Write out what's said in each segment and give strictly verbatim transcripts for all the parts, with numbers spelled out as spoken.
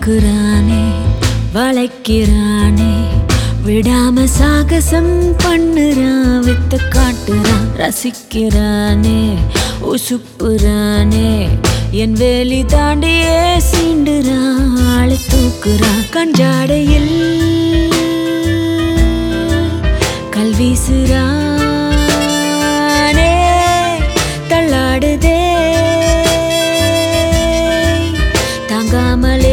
தூக்குறானே வளைக்கிறானே விடாம சாகசம் பண்ணுறான் வித்த காட்டுறான் ரசிக்கிறானே உசுப்புறானே என் வேலி தாண்டியே சீண்டுறான் ஆளை தூக்குறான் கஞ்சாடையில் கல் வீசுறானே தள்ளாடுதே தாங்காமலே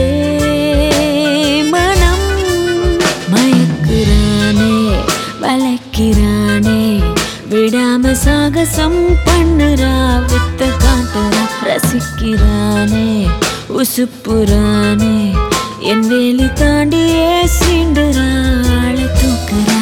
மனம் மயக்குறானே வளைக்கிறானே விடாம சாகசம் பண்ணுறா வித்த காட்டுறா ரசிக்கிறானே உசுப்புறானே என் வேலி தாண்டியே சீண்டுறா ஆளை தூக்குறா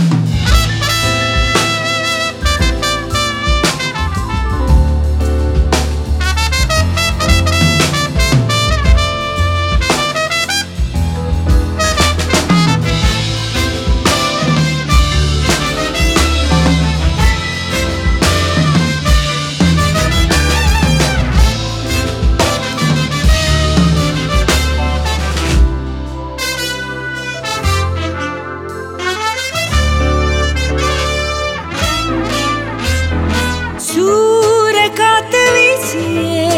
சூற காத்து வீசியே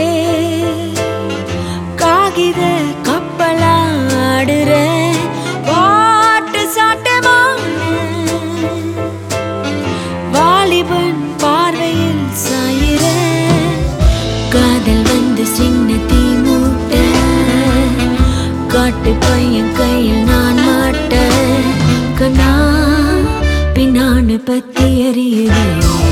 காகித கப்பலாடுற வாட்டு சாட்டமான வாலிபன் பார்வையில் சாயிர காதல் வந்து சின்ன தீ மூட்ட காட்டு பையன் கையில் நான் மாட்ட கண்ணா பின்னான்னு பத்தி எறியுதே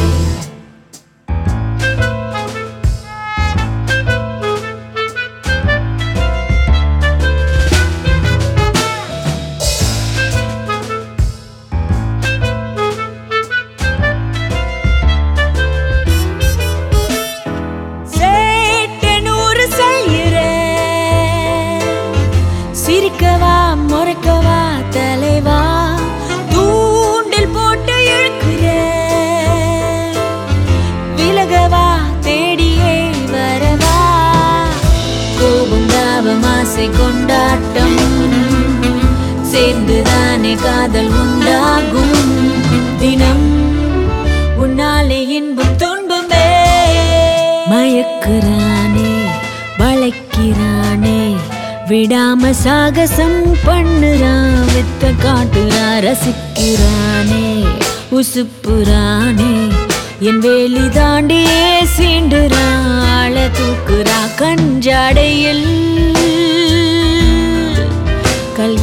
சிரிக்கவா முறைக்கவா தலைவா தூண்டில் போட்டு இழுக்கிற விலகவா தேடியே வரவா கோபம் தாபம் ஆசை கொண்டாட்டம் சேர்ந்துதானே காதல் உண்டாகும் தினம் உன்னாலே இன்பம் துன்பமே மயக்குறானே வளைக்கிறானே விடாம சாகசம் பண்ணுறான் வித்த காட்டுறா ரசிக்கிறானே உசுப்புறானே என் வேலி தாண்டியே சீண்டுறா ஆளை தூக்குறா கஞ்சாடையில் கல்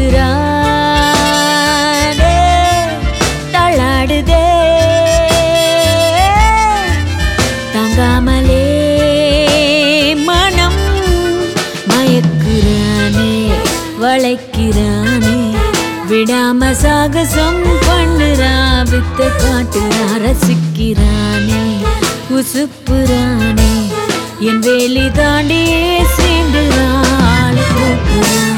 வீசுறானே தள்ளாடுதே தாங்காமலே மனம் மயக்குறானே வளைக்கிறானே விடாம சாகசம் பண்ணுறா வித்த காட்டுறா ரசிக்கிறானே உசுப்புறானே என் வேலி தாண்டியே சேர்ந்துறா ஆளை தூக்குறா